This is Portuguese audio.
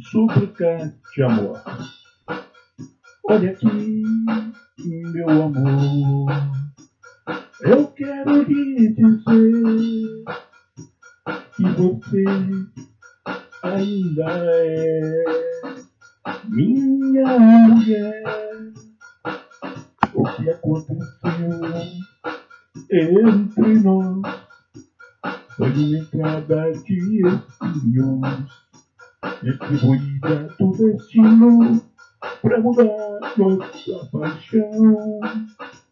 Suplicante amor, olha aqui, meu amor, eu quero lhe dizer que você ainda é minha mulher. O que aconteceu entre nós foi uma entrada de espinhos distribuída do destino pra mudar nossa paixão.